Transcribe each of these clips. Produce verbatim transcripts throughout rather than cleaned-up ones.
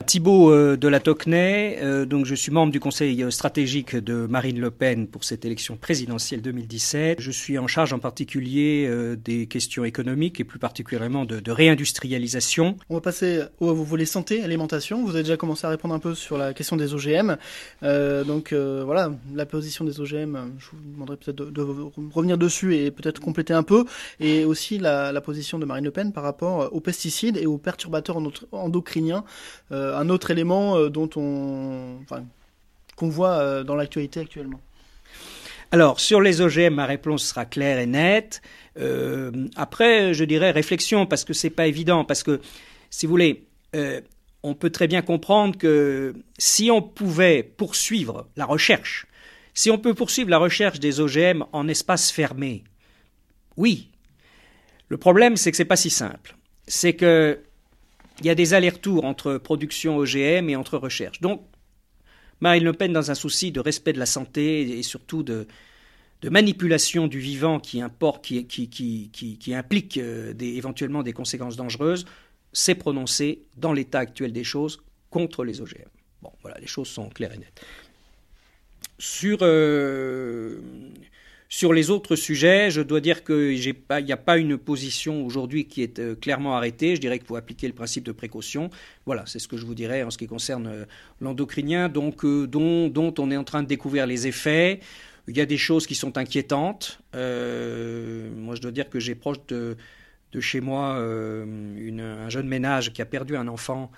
Thibaut euh, de la Tocquenay, euh, donc je suis membre du conseil stratégique de Marine Le Pen pour cette élection présidentielle deux mille dix-sept. Je suis en charge en particulier euh, des questions économiques et plus particulièrement de, de réindustrialisation. On va passer au volet santé, alimentation. Vous avez déjà commencé à répondre un peu sur la question des O G M. Euh, donc euh, voilà, la position des O G M, je vous demanderai peut-être de, de revenir dessus et peut-être compléter un peu. Et aussi la, la position de Marine Le Pen par rapport aux pesticides et aux perturbateurs endocriniens. Euh, un autre élément euh, dont on, enfin, qu'on voit euh, dans l'actualité actuellement. Alors, sur les O G M, ma réponse sera claire et nette. Euh, après, je dirais réflexion, parce que c'est pas évident, parce que, si vous voulez, euh, on peut très bien comprendre que si on pouvait poursuivre la recherche, si on peut poursuivre la recherche des O G M en espace fermé, oui. Le problème, c'est que c'est pas si simple. C'est que il y a des allers-retours entre production O G M et entre recherche. Donc, Marine Le Pen, dans un souci de respect de la santé et surtout de, de manipulation du vivant qui, importe, qui, qui, qui, qui, qui implique euh, des, éventuellement des conséquences dangereuses, s'est prononcée, dans l'état actuel des choses, contre les O G M. Bon, voilà, les choses sont claires et nettes. Sur... Euh, Sur les autres sujets, je dois dire qu'il n'y a pas une position aujourd'hui qui est euh, clairement arrêtée. Je dirais qu'il faut appliquer le principe de précaution. Voilà, c'est ce que je vous dirais en ce qui concerne euh, l'endocrinien, donc, euh, dont, dont on est en train de découvrir les effets. Il y a des choses qui sont inquiétantes. Euh, moi, je dois dire que j'ai proche de, de chez moi euh, une, un jeune ménage qui a perdu un enfant,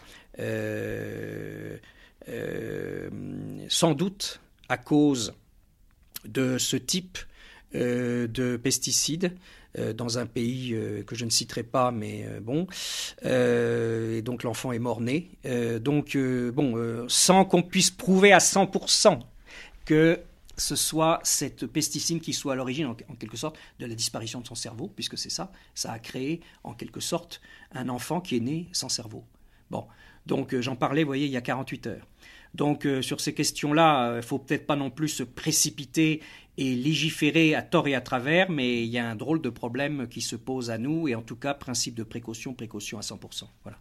euh, euh, sans doute à cause de ce type Euh, de pesticides euh, dans un pays euh, que je ne citerai pas, mais euh, bon. Euh, et donc l'enfant est mort-né. Euh, donc, euh, bon, euh, sans qu'on puisse prouver à cent pour cent que ce soit cette pesticide qui soit à l'origine, en, en quelque sorte, de la disparition de son cerveau, puisque c'est ça, ça a créé, en quelque sorte, un enfant qui est né sans cerveau. Bon, donc euh, j'en parlais, vous voyez, il y a quarante-huit heures. Donc euh, sur ces questions-là, il euh, ne faut peut-être pas non plus se précipiter et légiférer à tort et à travers, mais il y a un drôle de problème qui se pose à nous, et en tout cas, principe de précaution, précaution à cent pour cent. Voilà.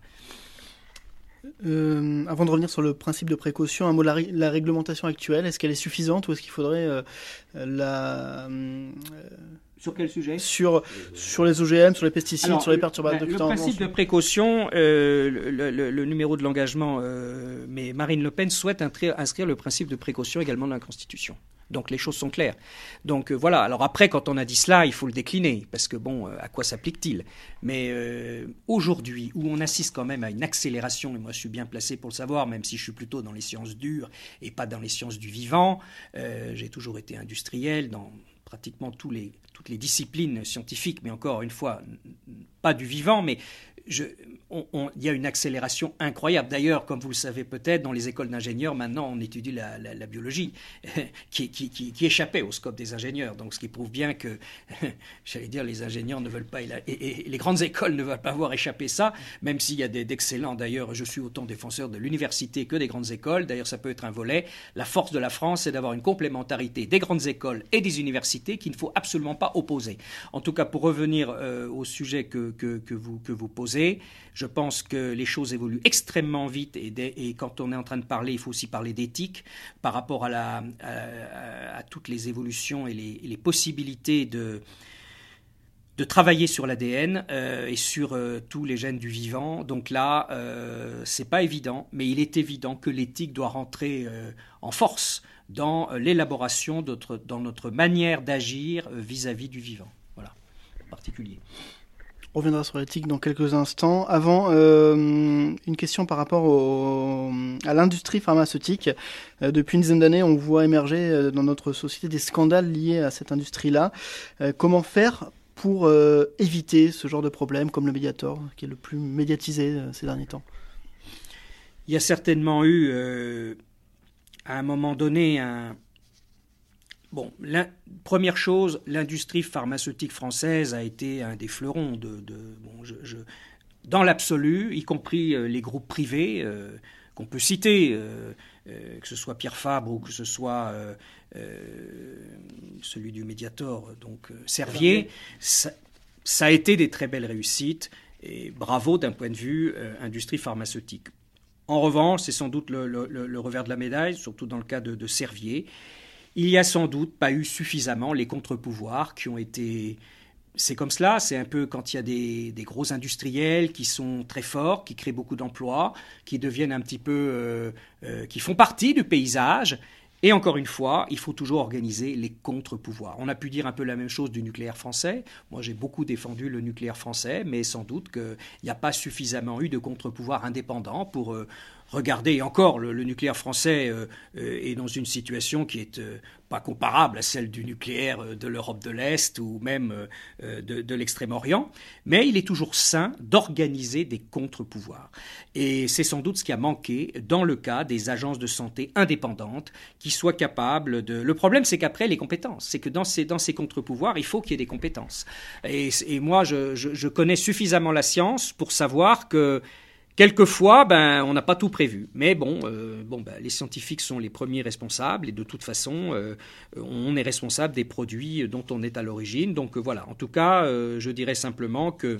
Euh, avant de revenir sur le principe de précaution, un mot de la, la réglementation actuelle, est-ce qu'elle est suffisante ou est-ce qu'il faudrait euh, la... Euh, sur quel sujet ? sur, sur les O G M, sur les pesticides, Alors, sur les perturbateurs. Le, le principe de précaution, euh, le, le, le numéro de l'engagement, euh, mais Marine Le Pen souhaite inscrire, inscrire le principe de précaution également dans la Constitution. Donc les choses sont claires. Donc euh, voilà, alors après, quand on a dit cela, il faut le décliner, parce que bon, euh, à quoi s'applique-t-il ? Mais euh, aujourd'hui, où on assiste quand même à une accélération, et moi je suis bien placé pour le savoir, même si je suis plutôt dans les sciences dures et pas dans les sciences du vivant, euh, j'ai toujours été industriel dans pratiquement tous les, toutes les disciplines scientifiques, mais encore une fois, pas du vivant, mais je, on, on, il y a une accélération incroyable. D'ailleurs, comme vous le savez peut-être, dans les écoles d'ingénieurs, maintenant, on étudie la, la, la biologie qui, qui, qui, qui échappait au scope des ingénieurs. Donc, ce qui prouve bien que, j'allais dire, les ingénieurs ne veulent pas, et, et, et les grandes écoles ne veulent pas voir échapper ça, même s'il y a des, d'excellents. D'ailleurs, je suis autant défenseur de l'université que des grandes écoles. D'ailleurs, ça peut être un volet. La force de la France, c'est d'avoir une complémentarité des grandes écoles et des universités qu'il ne faut absolument pas opposer. En tout cas, pour revenir euh, au sujet que, que, que, vous, que vous posez, je pense que les choses évoluent extrêmement vite et, et quand on est en train de parler, il faut aussi parler d'éthique par rapport à, la, à, à toutes les évolutions et les, et les possibilités de, de travailler sur l'A D N euh, et sur euh, tous les gènes du vivant. Donc là, euh, c'est pas évident, mais il est évident que l'éthique doit rentrer euh, en force dans euh, l'élaboration, de notre, dans notre manière d'agir euh, vis-à-vis du vivant. Voilà, en particulier. On reviendra sur l'éthique dans quelques instants. Avant, euh, une question par rapport au, à l'industrie pharmaceutique. Euh, depuis une dizaine d'années, on voit émerger euh, dans notre société des scandales liés à cette industrie-là. Euh, comment faire pour euh, éviter ce genre de problème, comme le Mediator, qui est le plus médiatisé euh, ces derniers temps ? Il y a certainement eu, euh, à un moment donné, un... Bon, la première chose, l'industrie pharmaceutique française a été un des fleurons de, de bon, je, je, dans l'absolu, y compris euh, les groupes privés euh, qu'on peut citer, euh, euh, que ce soit Pierre Fabre ou que ce soit euh, euh, celui du Mediator, donc euh, Servier, ça, ça a été des très belles réussites et bravo d'un point de vue euh, industrie pharmaceutique. En revanche, c'est sans doute le, le, le revers de la médaille, surtout dans le cas de, de Servier. Il n'y a sans doute pas eu suffisamment les contre-pouvoirs qui ont été... C'est comme cela, c'est un peu quand il y a des, des gros industriels qui sont très forts, qui créent beaucoup d'emplois, qui deviennent un petit peu... Euh, euh, qui font partie du paysage. Et encore une fois, il faut toujours organiser les contre-pouvoirs. On a pu dire un peu la même chose du nucléaire français. Moi, j'ai beaucoup défendu le nucléaire français, mais sans doute qu'il n'y a pas suffisamment eu de contre-pouvoirs indépendants pour... Euh, Regardez, et encore, le, le nucléaire français euh, euh, est dans une situation qui est euh, pas comparable à celle du nucléaire de l'Europe de l'Est ou même euh, de, de l'Extrême-Orient, mais il est toujours sain d'organiser des contre-pouvoirs. Et c'est sans doute ce qui a manqué dans le cas des agences de santé indépendantes qui soient capables de... Le problème, c'est qu'après, les compétences, c'est que dans ces, dans ces contre-pouvoirs, il faut qu'il y ait des compétences. Et, et moi, je, je, je connais suffisamment la science pour savoir que quelquefois, ben, on n'a pas tout prévu. Mais bon, euh, bon ben, les scientifiques sont les premiers responsables et de toute façon, euh, on est responsable des produits dont on est à l'origine. Donc euh, voilà, en tout cas, euh, je dirais simplement que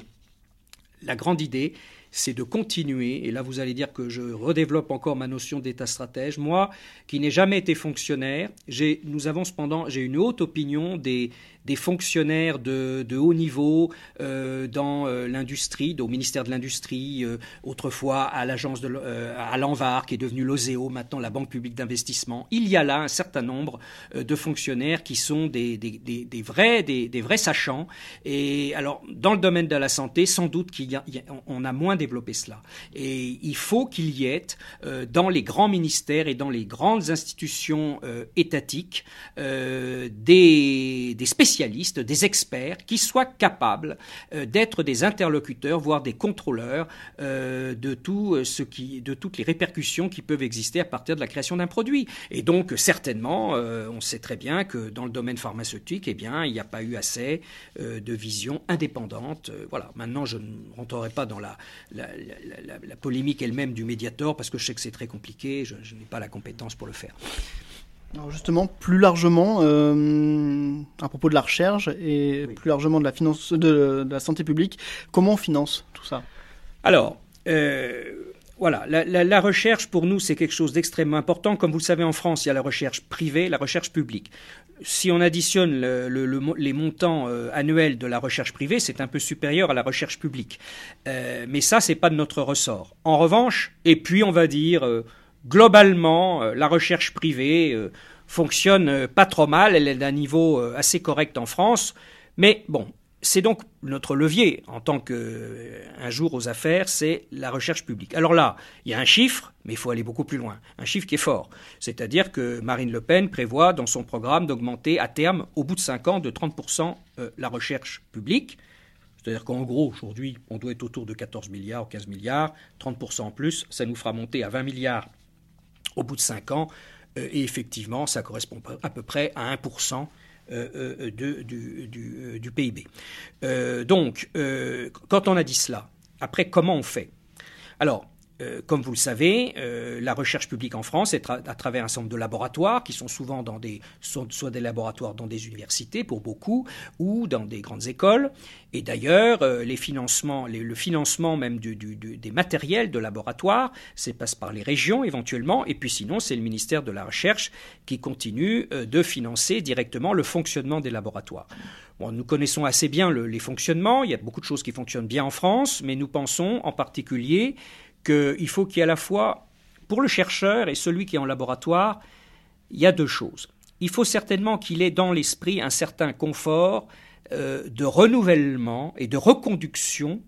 la grande idée, c'est de continuer, et là vous allez dire que je redéveloppe encore ma notion d'état stratège. Moi, qui n'ai jamais été fonctionnaire, j'ai, nous avons cependant, j'ai une haute opinion des, des fonctionnaires de, de haut niveau euh, dans euh, l'industrie, au ministère de l'Industrie, euh, autrefois à l'agence de euh, à l'Anvar, qui est devenue l'O S E O, maintenant la Banque publique d'investissement. Il y a là un certain nombre euh, de fonctionnaires qui sont des, des, des, des vrais, des, des vrais sachants. Et alors, dans le domaine de la santé, sans doute qu'il y a, on a moins développé cela. Et il faut qu'il y ait euh, dans les grands ministères et dans les grandes institutions euh, étatiques euh, des, des spécialistes, des experts qui soient capables euh, d'être des interlocuteurs, voire des contrôleurs euh, de tout ce qui, de toutes les répercussions qui peuvent exister à partir de la création d'un produit. Et donc certainement, euh, on sait très bien que dans le domaine pharmaceutique, eh bien, il n'y a pas eu assez euh, de vision indépendante. Euh, voilà. Maintenant, je ne rentrerai pas dans la La, la, la, la polémique elle-même du Mediator, parce que je sais que c'est très compliqué, je, je n'ai pas la compétence pour le faire. Alors justement, plus largement, euh, à propos de la recherche et oui. plus largement de la, finance, de, de la santé publique, comment on finance tout ça ? Alors, euh, voilà, la, la, la recherche pour nous c'est quelque chose d'extrêmement important. Comme vous le savez, en France, il y a la recherche privée, la recherche publique. Si on additionne le, le, le, les montants euh, annuels de la recherche privée, c'est un peu supérieur à la recherche publique. Euh, mais ça, c'est pas de notre ressort. En revanche, et puis on va dire, euh, globalement, euh, la recherche privée euh, fonctionne euh, pas trop mal. Elle est d'un niveau euh, assez correct en France. Mais bon, c'est donc notre levier en tant qu'un euh, jour aux affaires, c'est la recherche publique. Alors là, il y a un chiffre, mais il faut aller beaucoup plus loin. Un chiffre qui est fort. C'est-à-dire que Marine Le Pen prévoit dans son programme d'augmenter à terme, au bout de cinq ans, de trente pour cent euh, la recherche publique. C'est-à-dire qu'en gros, aujourd'hui, on doit être autour de quatorze milliards ou quinze milliards. trente pour cent en plus, ça nous fera monter à vingt milliards au bout de cinq ans. Euh, et effectivement, ça correspond à peu près à un pour cent Euh, de, du, du, du P I B. Euh, donc, euh, quand on a dit cela, après, comment on fait ? Alors, euh, comme vous le savez, euh, la recherche publique en France est tra- à travers un certain nombre de laboratoires qui sont souvent dans des, sont, soit des laboratoires dans des universités pour beaucoup ou dans des grandes écoles. Et d'ailleurs, euh, les financements, les, le financement même du, du, du, des matériels de laboratoire, c'est passe par les régions éventuellement. Et puis sinon, c'est le ministère de la Recherche qui continue euh, de financer directement le fonctionnement des laboratoires. Bon, nous connaissons assez bien le, les fonctionnements. Il y a beaucoup de choses qui fonctionnent bien en France, mais nous pensons en particulier qu'il faut qu'il y ait à la fois, pour le chercheur et celui qui est en laboratoire, il y a deux choses. Il faut certainement qu'il ait dans l'esprit un certain confort euh, de renouvellement et de reconduction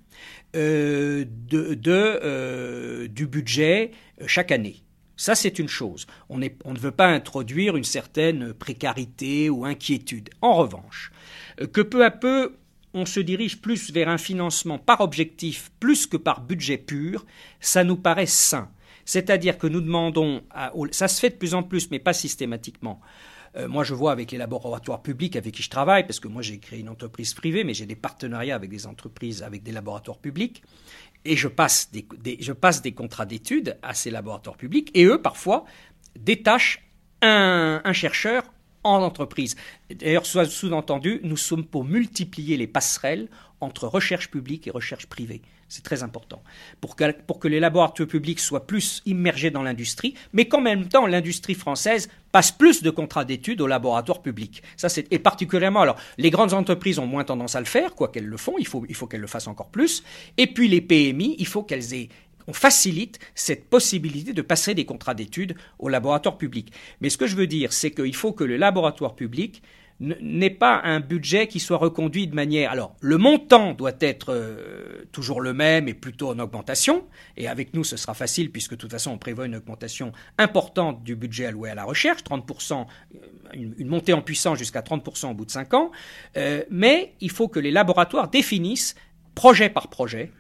euh, de, de, euh, du budget chaque année. Ça, c'est une chose. On, est, on ne veut pas introduire une certaine précarité ou inquiétude. En revanche, que peu à peu, on se dirige plus vers un financement par objectif plus que par budget pur, ça nous paraît sain. C'est-à-dire que nous demandons, à, ça se fait de plus en plus, mais pas systématiquement. Euh, moi, je vois avec les laboratoires publics avec qui je travaille, parce que moi, j'ai créé une entreprise privée, mais j'ai des partenariats avec des entreprises, avec des laboratoires publics, et je passe des, des, je passe des contrats d'études à ces laboratoires publics, et eux, parfois, détachent un, un chercheur en entreprise. D'ailleurs, soit sous-entendu, nous sommes pour multiplier les passerelles entre recherche publique et recherche privée. C'est très important. Pour que, pour que les laboratoires publics soient plus immergés dans l'industrie, mais qu'en même temps, l'industrie française passe plus de contrats d'études aux laboratoires publics. Ça, c'est, et particulièrement, alors, les grandes entreprises ont moins tendance à le faire, quoi qu'elles le font, il faut, il faut qu'elles le fassent encore plus. Et puis, les P M I, il faut qu'elles aient on facilite cette possibilité de passer des contrats d'études au laboratoire public. Mais ce que je veux dire, c'est qu'il faut que le laboratoire public n'ait pas un budget qui soit reconduit de manière... Alors, le montant doit être euh, toujours le même et plutôt en augmentation. Et avec nous, ce sera facile puisque de toute façon, on prévoit une augmentation importante du budget alloué à la recherche, trente pour cent, une, une montée en puissance jusqu'à trente pour cent au bout de cinq ans. Euh, mais il faut que les laboratoires définissent, projet par projet,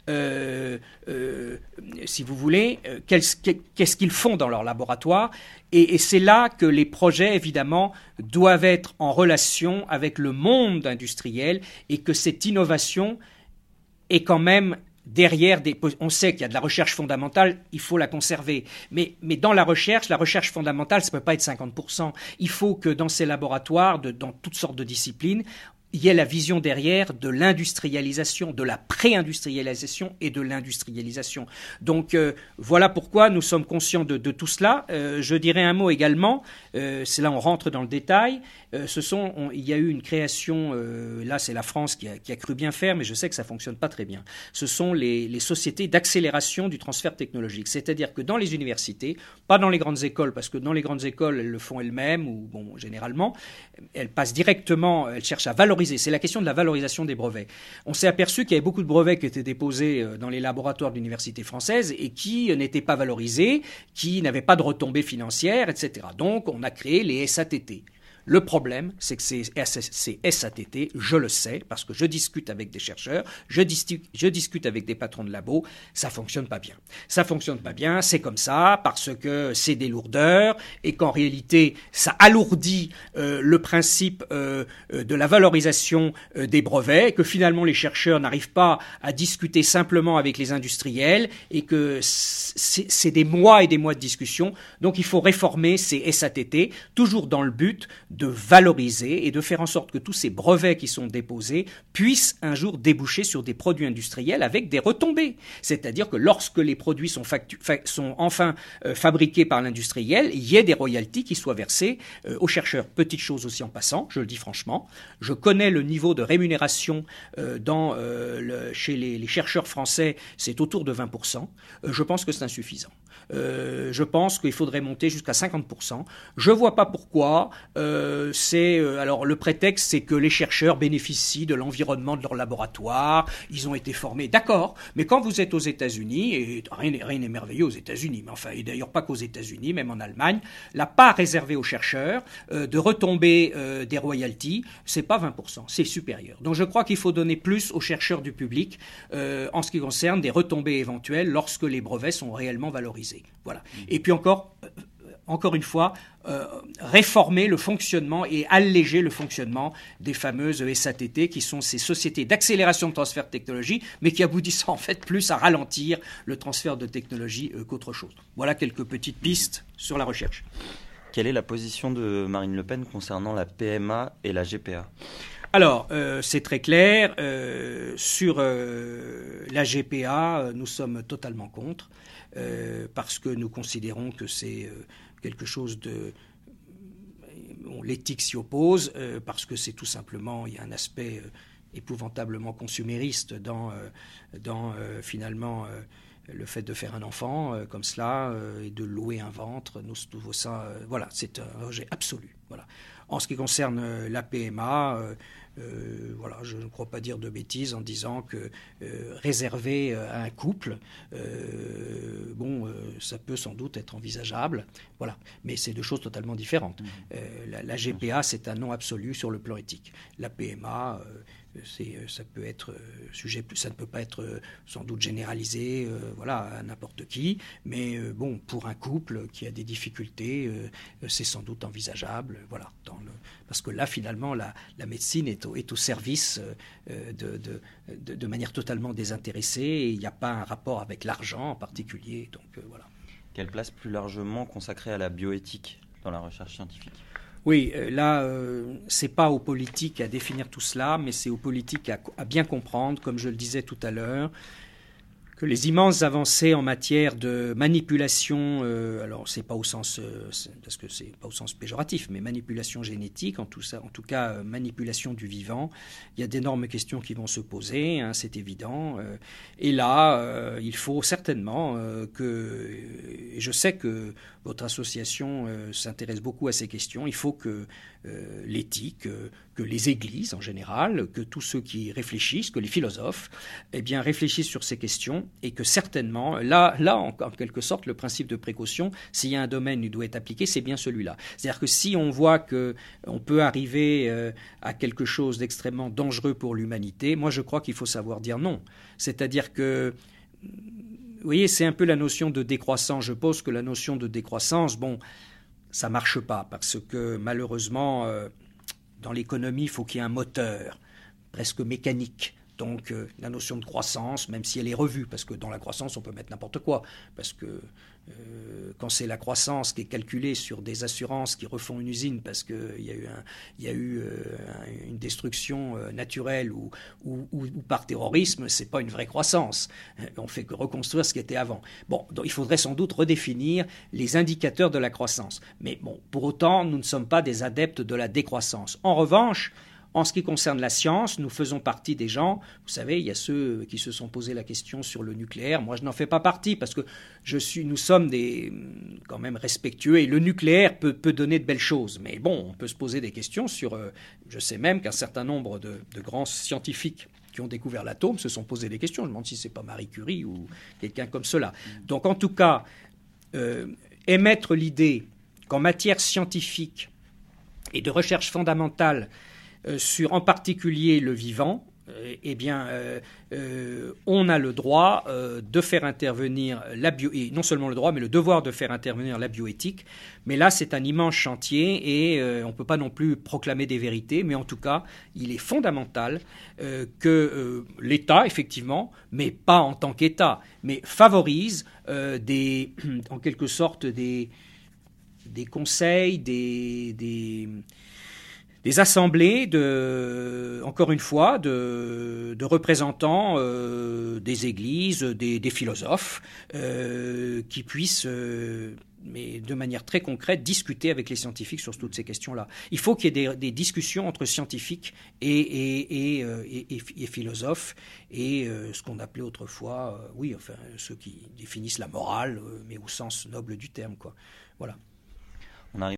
Euh, euh, si vous voulez, euh, qu'est-ce qu'ils font dans leur laboratoire. Et, et c'est là que les projets, évidemment, doivent être en relation avec le monde industriel et que cette innovation est quand même derrière des... On sait qu'il y a de la recherche fondamentale, il faut la conserver. Mais, mais dans la recherche, la recherche fondamentale, ça ne peut pas être cinquante pour cent. Il faut que dans ces laboratoires, de, dans toutes sortes de disciplines, il y a la vision derrière de l'industrialisation, de la pré-industrialisation et de l'industrialisation. Donc euh, voilà pourquoi nous sommes conscients de, de tout cela. Euh, je dirais un mot également, euh, c'est là on rentre dans le détail, euh, ce sont, on, il y a eu une création, euh, là c'est la France qui a, qui a cru bien faire, mais je sais que ça ne fonctionne pas très bien. Ce sont les, les sociétés d'accélération du transfert technologique. C'est-à-dire que dans les universités, pas dans les grandes écoles, parce que dans les grandes écoles, elles le font elles-mêmes, ou bon, généralement, elles passent directement, elles cherchent à valoriser. C'est la question de la valorisation des brevets. On s'est aperçu qu'il y avait beaucoup de brevets qui étaient déposés dans les laboratoires de l'université française et qui n'étaient pas valorisés, qui n'avaient pas de retombées financières, et cetera. Donc, on a créé les S A T T. Le problème, c'est que ces, ces S A T T, je le sais, parce que je discute avec des chercheurs, je discute, je discute avec des patrons de labo, ça fonctionne pas bien. Ça fonctionne pas bien, c'est comme ça, parce que c'est des lourdeurs, et qu'en réalité, ça alourdit euh, le principe euh, de la valorisation euh, des brevets, que finalement les chercheurs n'arrivent pas à discuter simplement avec les industriels, et que c'est, c'est des mois et des mois de discussion. Donc il faut réformer ces S A T T, toujours dans le but de valoriser et de faire en sorte que tous ces brevets qui sont déposés puissent un jour déboucher sur des produits industriels avec des retombées. C'est-à-dire que lorsque les produits sont, factu- fa- sont enfin euh, fabriqués par l'industriel, il y ait des royalties qui soient versées euh, aux chercheurs. Petite chose aussi en passant, je le dis franchement, je connais le niveau de rémunération euh, dans, euh, le, chez les, les chercheurs français, c'est autour de vingt pour cent. Euh, je pense que c'est insuffisant. Euh, je pense qu'il faudrait monter jusqu'à cinquante pour cent. Je ne vois pas pourquoi. Euh, c'est, euh, alors le prétexte, c'est que les chercheurs bénéficient de l'environnement de leur laboratoire. Ils ont été formés, d'accord. Mais quand vous êtes aux États-Unis, et rien n'est, rien n'est merveilleux aux États-Unis, mais enfin, et d'ailleurs pas qu'aux États-Unis, même en Allemagne, la part réservée aux chercheurs euh, de retomber euh, des royalties, c'est pas vingt pour cent, c'est supérieur. Donc je crois qu'il faut donner plus aux chercheurs du public euh, en ce qui concerne des retombées éventuelles lorsque les brevets sont réellement valorisés. Voilà. Et puis encore, euh, encore une fois, euh, réformer le fonctionnement et alléger le fonctionnement des fameuses S A T T, qui sont ces sociétés d'accélération de transfert de technologie, mais qui aboutissent en fait plus à ralentir le transfert de technologie euh, qu'autre chose. Voilà quelques petites pistes sur la recherche. Quelle est la position de Marine Le Pen concernant la P M A et la G P A ? Alors, euh, c'est très clair. Euh, sur euh, la G P A, euh, nous sommes totalement contre, euh, parce que nous considérons que c'est euh, quelque chose de... Bon, l'éthique s'y oppose, euh, parce que c'est tout simplement... Il y a un aspect euh, épouvantablement consumériste dans, euh, dans euh, finalement... Euh, le fait de faire un enfant euh, comme cela euh, et de louer un ventre, nous trouvons ça... Euh, voilà, c'est un rejet absolu. Voilà. En ce qui concerne euh, la P M A... Euh, Euh, voilà, je ne crois pas dire de bêtises en disant que euh, réservé à un couple, euh, bon, euh, ça peut sans doute être envisageable, voilà, mais c'est deux choses totalement différentes. Mmh. Euh, la, la G P A, c'est un non absolu sur le plan éthique. La P M A, euh, c'est, ça peut être euh, sujet, ça ne peut pas être euh, sans doute généralisé, euh, voilà, à n'importe qui, mais euh, bon, pour un couple qui a des difficultés, euh, c'est sans doute envisageable, voilà, dans le, parce que là, finalement, la, la médecine est est au service euh, de, de, de, de manière totalement désintéressée, et il n'y a pas un rapport avec l'argent en particulier. Donc, euh, voilà. Quelle place plus largement consacrée à la bioéthique dans la recherche scientifique ? Oui, euh, là, euh, c'est pas aux politiques à définir tout cela, mais c'est aux politiques à, à bien comprendre, comme je le disais tout à l'heure, que les immenses avancées en matière de manipulation, euh, alors c'est pas au sens, euh, parce que c'est pas au sens péjoratif, mais manipulation génétique, en tout, ça, en tout cas euh, manipulation du vivant, il y a d'énormes questions qui vont se poser, hein, c'est évident. Euh, et là, euh, il faut certainement euh, que, et je sais que votre association euh, s'intéresse beaucoup à ces questions, il faut que euh, l'éthique, euh, que les églises en général, que tous ceux qui réfléchissent, que les philosophes, eh bien réfléchissent sur ces questions. Et que certainement, là, là en, en quelque sorte, le principe de précaution, s'il y a un domaine qui doit être appliqué, c'est bien celui-là. C'est-à-dire que si on voit qu'on peut arriver euh, à quelque chose d'extrêmement dangereux pour l'humanité, moi je crois qu'il faut savoir dire non. C'est-à-dire que, vous voyez, c'est un peu la notion de décroissance. Je pense que la notion de décroissance, bon, ça ne marche pas, parce que malheureusement, euh, dans l'économie, il faut qu'il y ait un moteur, presque mécanique. Donc euh, la notion de croissance, même si elle est revue, parce que dans la croissance, on peut mettre n'importe quoi, parce que euh, quand c'est la croissance qui est calculée sur des assurances qui refont une usine parce qu'il y a eu, un, y a eu euh, une destruction euh, naturelle ou, ou, ou, ou par terrorisme, c'est pas une vraie croissance. On fait que reconstruire ce qui était avant. Bon, donc il faudrait sans doute redéfinir les indicateurs de la croissance. Mais bon, pour autant, nous ne sommes pas des adeptes de la décroissance. En revanche, en ce qui concerne la science, nous faisons partie des gens, vous savez, il y a ceux qui se sont posé la question sur le nucléaire. Moi, je n'en fais pas partie parce que je suis, nous sommes des, quand même respectueux et le nucléaire peut, peut donner de belles choses. Mais bon, on peut se poser des questions sur, euh, je sais même qu'un certain nombre de, de grands scientifiques qui ont découvert l'atome se sont posé des questions. Je me demande si ce n'est pas Marie Curie ou quelqu'un comme cela. Donc, en tout cas, euh, émettre l'idée qu'en matière scientifique et de recherche fondamentale, Euh, sur en particulier le vivant, euh, eh bien, euh, euh, on a le droit euh, de faire intervenir la bio, et non seulement le droit, mais le devoir de faire intervenir la bioéthique. Mais là, c'est un immense chantier et euh, on ne peut pas non plus proclamer des vérités, mais en tout cas, il est fondamental euh, que euh, l'État, effectivement, mais pas en tant qu'État, mais favorise euh, des, en quelque sorte des, des conseils, des... des des assemblées, de, encore une fois, de, de représentants euh, des églises, des, des philosophes, euh, qui puissent, euh, mais de manière très concrète, discuter avec les scientifiques sur toutes ces questions-là. Il faut qu'il y ait des, des discussions entre scientifiques et, et, et, et, et, et philosophes, et euh, ce qu'on appelait autrefois, euh, oui, enfin, ceux qui définissent la morale, euh, mais au sens noble du terme, quoi. Voilà. On arrive